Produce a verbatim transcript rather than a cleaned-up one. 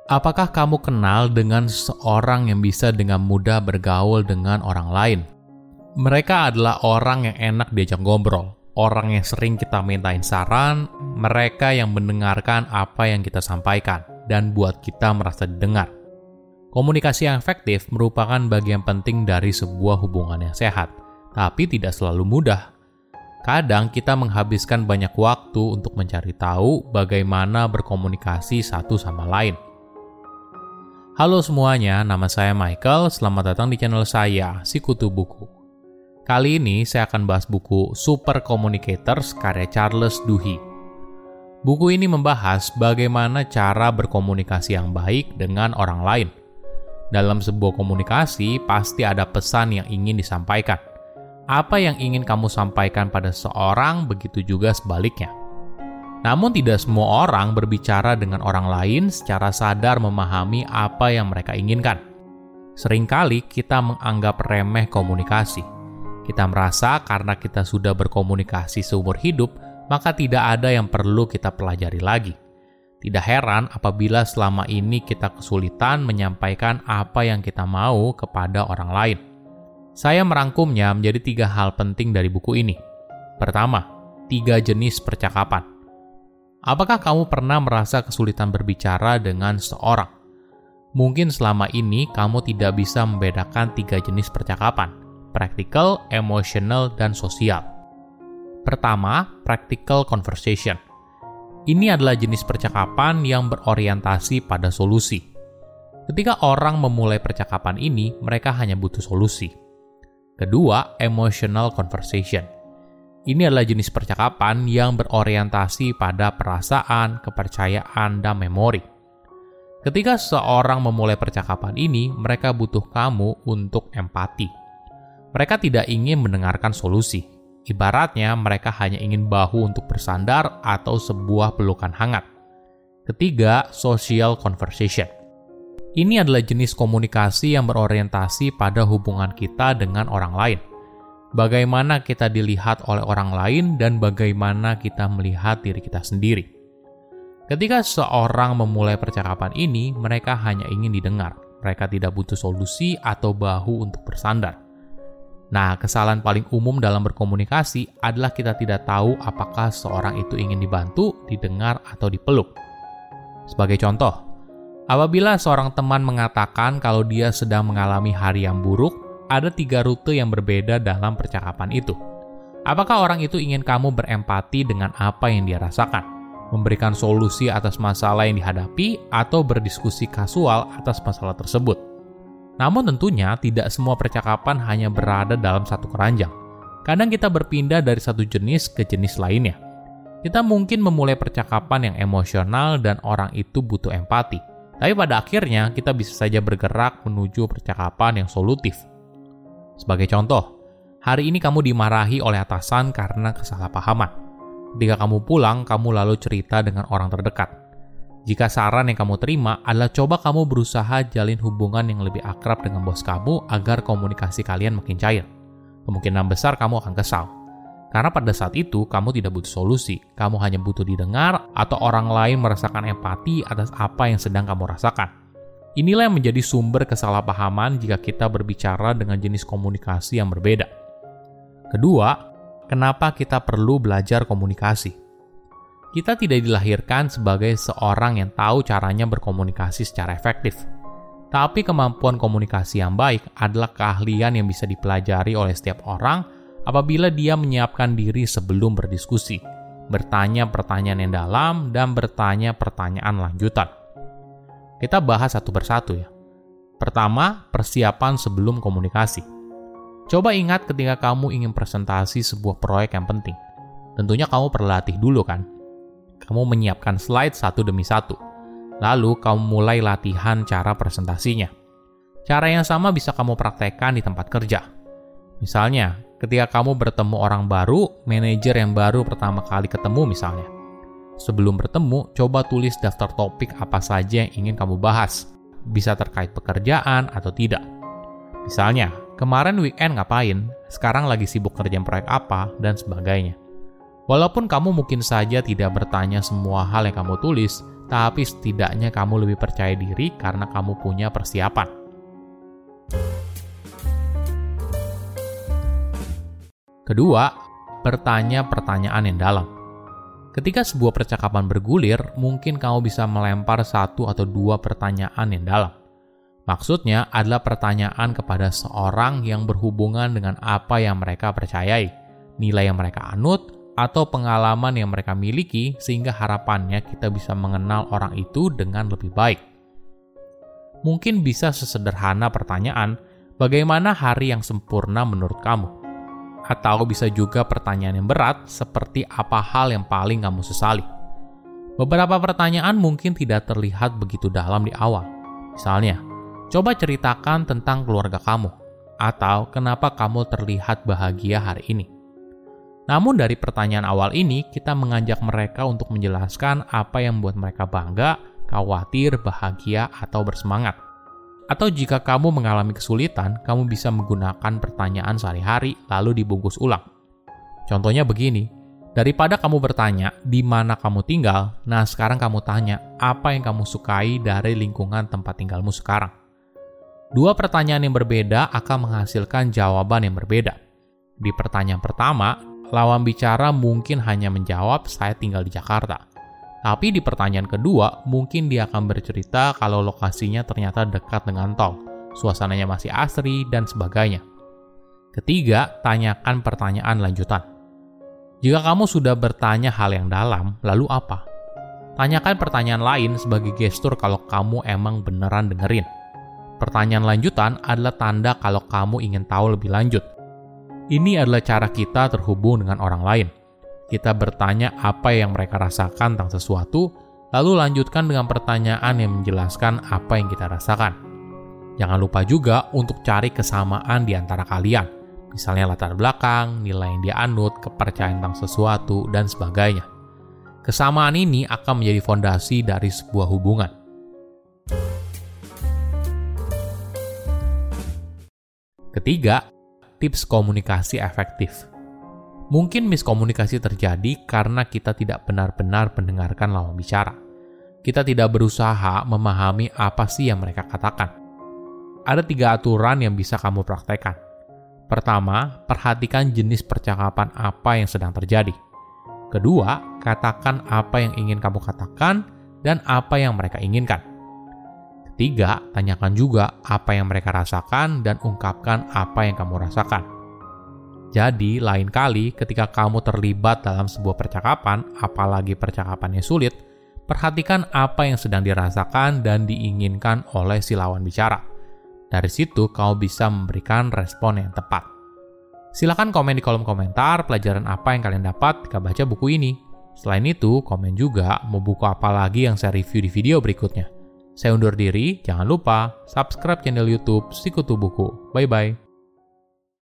Apakah kamu kenal dengan seseorang yang bisa dengan mudah bergaul dengan orang lain? Mereka adalah orang yang enak diajak ngobrol, orang yang sering kita mintain saran, mereka yang mendengarkan apa yang kita sampaikan, dan buat kita merasa didengar. Komunikasi yang efektif merupakan bagian penting dari sebuah hubungan yang sehat, tapi tidak selalu mudah. Kadang kita menghabiskan banyak waktu untuk mencari tahu bagaimana berkomunikasi satu sama lain. Halo semuanya, nama saya Michael, selamat datang di channel saya, Sikutu Buku. Kali ini saya akan bahas buku Super Communicators karya Charles Duhigg. Buku ini membahas bagaimana cara berkomunikasi yang baik dengan orang lain. Dalam sebuah komunikasi, pasti ada pesan yang ingin disampaikan. Apa yang ingin kamu sampaikan pada seseorang, begitu juga sebaliknya. Namun tidak semua orang berbicara dengan orang lain secara sadar memahami apa yang mereka inginkan. Seringkali kita menganggap remeh komunikasi. Kita merasa karena kita sudah berkomunikasi seumur hidup, maka tidak ada yang perlu kita pelajari lagi. Tidak heran apabila selama ini kita kesulitan menyampaikan apa yang kita mau kepada orang lain. Saya merangkumnya menjadi tiga hal penting dari buku ini. Pertama, tiga jenis percakapan. Apakah kamu pernah merasa kesulitan berbicara dengan seseorang? Mungkin selama ini kamu tidak bisa membedakan tiga jenis percakapan, practical, emotional, dan sosial. Pertama, practical conversation. Ini adalah jenis percakapan yang berorientasi pada solusi. Ketika orang memulai percakapan ini, mereka hanya butuh solusi. Kedua, emotional conversation. Ini adalah jenis percakapan yang berorientasi pada perasaan, kepercayaan, dan memori. Ketika seseorang memulai percakapan ini, mereka butuh kamu untuk empati. Mereka tidak ingin mendengarkan solusi. Ibaratnya, mereka hanya ingin bahu untuk bersandar atau sebuah pelukan hangat. Ketiga, social conversation. Ini adalah jenis komunikasi yang berorientasi pada hubungan kita dengan orang lain. Bagaimana kita dilihat oleh orang lain dan bagaimana kita melihat diri kita sendiri. Ketika seseorang memulai percakapan ini, mereka hanya ingin didengar. Mereka tidak butuh solusi atau bahu untuk bersandar. Nah, kesalahan paling umum dalam berkomunikasi adalah kita tidak tahu apakah seseorang itu ingin dibantu, didengar, atau dipeluk. Sebagai contoh, apabila seorang teman mengatakan kalau dia sedang mengalami hari yang buruk, ada tiga rute yang berbeda dalam percakapan itu. Apakah orang itu ingin kamu berempati dengan apa yang dia rasakan, memberikan solusi atas masalah yang dihadapi, atau berdiskusi kasual atas masalah tersebut? Namun tentunya tidak semua percakapan hanya berada dalam satu keranjang. Kadang kita berpindah dari satu jenis ke jenis lainnya. Kita mungkin memulai percakapan yang emosional dan orang itu butuh empati. Tapi pada akhirnya kita bisa saja bergerak menuju percakapan yang solutif. Sebagai contoh, hari ini kamu dimarahi oleh atasan karena kesalahpahaman. Ketika kamu pulang, kamu lalu cerita dengan orang terdekat. Jika saran yang kamu terima adalah coba kamu berusaha jalin hubungan yang lebih akrab dengan bos kamu agar komunikasi kalian makin cair. Kemungkinan besar kamu akan kesal. Karena pada saat itu, kamu tidak butuh solusi. Kamu hanya butuh didengar atau orang lain merasakan empati atas apa yang sedang kamu rasakan. Inilah yang menjadi sumber kesalahpahaman jika kita berbicara dengan jenis komunikasi yang berbeda. Kedua, kenapa kita perlu belajar komunikasi? Kita tidak dilahirkan sebagai seorang yang tahu caranya berkomunikasi secara efektif. Tapi kemampuan komunikasi yang baik adalah keahlian yang bisa dipelajari oleh setiap orang apabila dia menyiapkan diri sebelum berdiskusi, bertanya pertanyaan yang dalam, dan bertanya pertanyaan lanjutan. Kita bahas satu persatu ya. Pertama, persiapan sebelum komunikasi. Coba ingat ketika kamu ingin presentasi sebuah proyek yang penting. Tentunya kamu berlatih dulu kan? Kamu menyiapkan slide satu demi satu. Lalu kamu mulai latihan cara presentasinya. Cara yang sama bisa kamu praktekkan di tempat kerja. Misalnya, ketika kamu bertemu orang baru, manajer yang baru pertama kali ketemu misalnya. Sebelum bertemu, coba tulis daftar topik apa saja yang ingin kamu bahas. Bisa terkait pekerjaan atau tidak. Misalnya, kemarin weekend ngapain, sekarang lagi sibuk kerjaan proyek apa, dan sebagainya. Walaupun kamu mungkin saja tidak bertanya semua hal yang kamu tulis, tapi setidaknya kamu lebih percaya diri karena kamu punya persiapan. Kedua, bertanya pertanyaan yang dalam. Ketika sebuah percakapan bergulir, mungkin kamu bisa melempar satu atau dua pertanyaan yang dalam. Maksudnya adalah pertanyaan kepada seorang yang berhubungan dengan apa yang mereka percayai, nilai yang mereka anut, atau pengalaman yang mereka miliki, sehingga harapannya kita bisa mengenal orang itu dengan lebih baik. Mungkin bisa sesederhana pertanyaan, bagaimana hari yang sempurna menurut kamu? Atau bisa juga pertanyaan yang berat, seperti apa hal yang paling kamu sesali. Beberapa pertanyaan mungkin tidak terlihat begitu dalam di awal. Misalnya, coba ceritakan tentang keluarga kamu, atau kenapa kamu terlihat bahagia hari ini. Namun dari pertanyaan awal ini, kita mengajak mereka untuk menjelaskan apa yang membuat mereka bangga, khawatir, bahagia, atau bersemangat. Atau jika kamu mengalami kesulitan, kamu bisa menggunakan pertanyaan sehari-hari lalu dibungkus ulang. Contohnya begini, daripada kamu bertanya, di mana kamu tinggal, nah sekarang kamu tanya, apa yang kamu sukai dari lingkungan tempat tinggalmu sekarang. Dua pertanyaan yang berbeda akan menghasilkan jawaban yang berbeda. Di pertanyaan pertama, lawan bicara mungkin hanya menjawab, saya tinggal di Jakarta. Tapi di pertanyaan kedua, mungkin dia akan bercerita kalau lokasinya ternyata dekat dengan tol, suasananya masih asri, dan sebagainya. Ketiga, tanyakan pertanyaan lanjutan. Jika kamu sudah bertanya hal yang dalam, lalu apa? Tanyakan pertanyaan lain sebagai gestur kalau kamu emang beneran dengerin. Pertanyaan lanjutan adalah tanda kalau kamu ingin tahu lebih lanjut. Ini adalah cara kita terhubung dengan orang lain. Kita bertanya apa yang mereka rasakan tentang sesuatu, lalu lanjutkan dengan pertanyaan yang menjelaskan apa yang kita rasakan. Jangan lupa juga untuk cari kesamaan di antara kalian, misalnya latar belakang, nilai yang dia anut, kepercayaan tentang sesuatu, dan sebagainya. Kesamaan ini akan menjadi fondasi dari sebuah hubungan. Ketiga, tips komunikasi efektif. Mungkin miskomunikasi terjadi karena kita tidak benar-benar mendengarkan lawan bicara. Kita tidak berusaha memahami apa sih yang mereka katakan. Ada tiga aturan yang bisa kamu praktekkan. Pertama, perhatikan jenis percakapan apa yang sedang terjadi. Kedua, katakan apa yang ingin kamu katakan dan apa yang mereka inginkan. Ketiga, tanyakan juga apa yang mereka rasakan dan ungkapkan apa yang kamu rasakan. Jadi, lain kali ketika kamu terlibat dalam sebuah percakapan, apalagi percakapannya sulit, perhatikan apa yang sedang dirasakan dan diinginkan oleh si lawan bicara. Dari situ, kamu bisa memberikan respon yang tepat. Silakan komen di kolom komentar pelajaran apa yang kalian dapat ketika baca buku ini. Selain itu, komen juga mau buku apa lagi yang saya review di video berikutnya. Saya undur diri, jangan lupa subscribe channel YouTube Sikutu Buku. Bye-bye.